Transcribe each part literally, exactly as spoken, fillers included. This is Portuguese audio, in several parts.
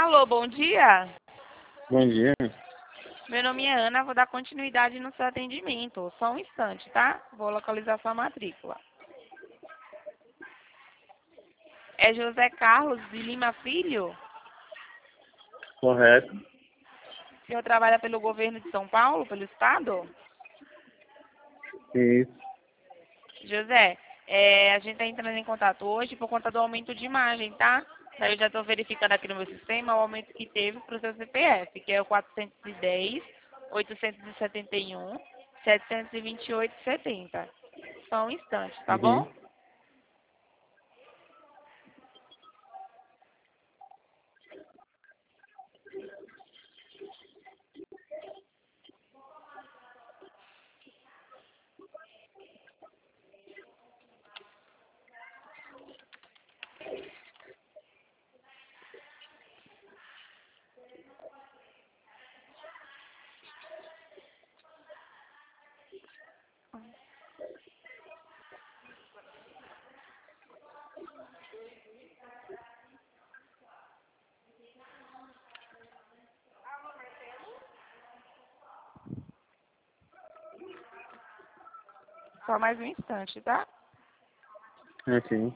Alô, bom dia. Bom dia. Meu nome é Ana, vou dar continuidade no seu atendimento. Só um instante, tá? Vou localizar sua matrícula. É José Carlos de Lima Filho? Correto. O senhor trabalha pelo governo de São Paulo, pelo estado? Isso. José, é, a gente está entrando em contato hoje por conta do aumento de imagem, tá? Daí eu já estou verificando aqui no meu sistema o aumento que teve para o seu C P F, que é o quatrocentos e dez, oitocentos e setenta e um, setecentos e vinte e oito e setenta. Só um instante, tá bom? Uhum. Só mais um instante, tá? Ok.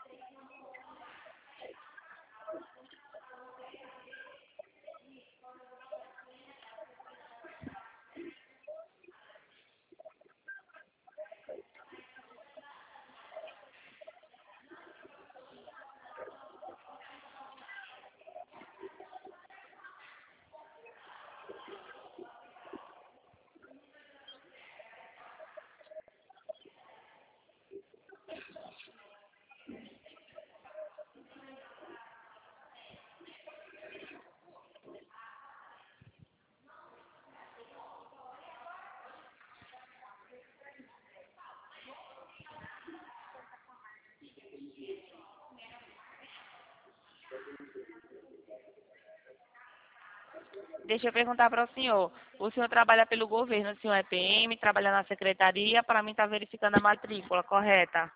Deixa eu perguntar para o senhor. O senhor trabalha pelo governo, o senhor é P M, trabalha na secretaria, para mim está verificando a matrícula, correta?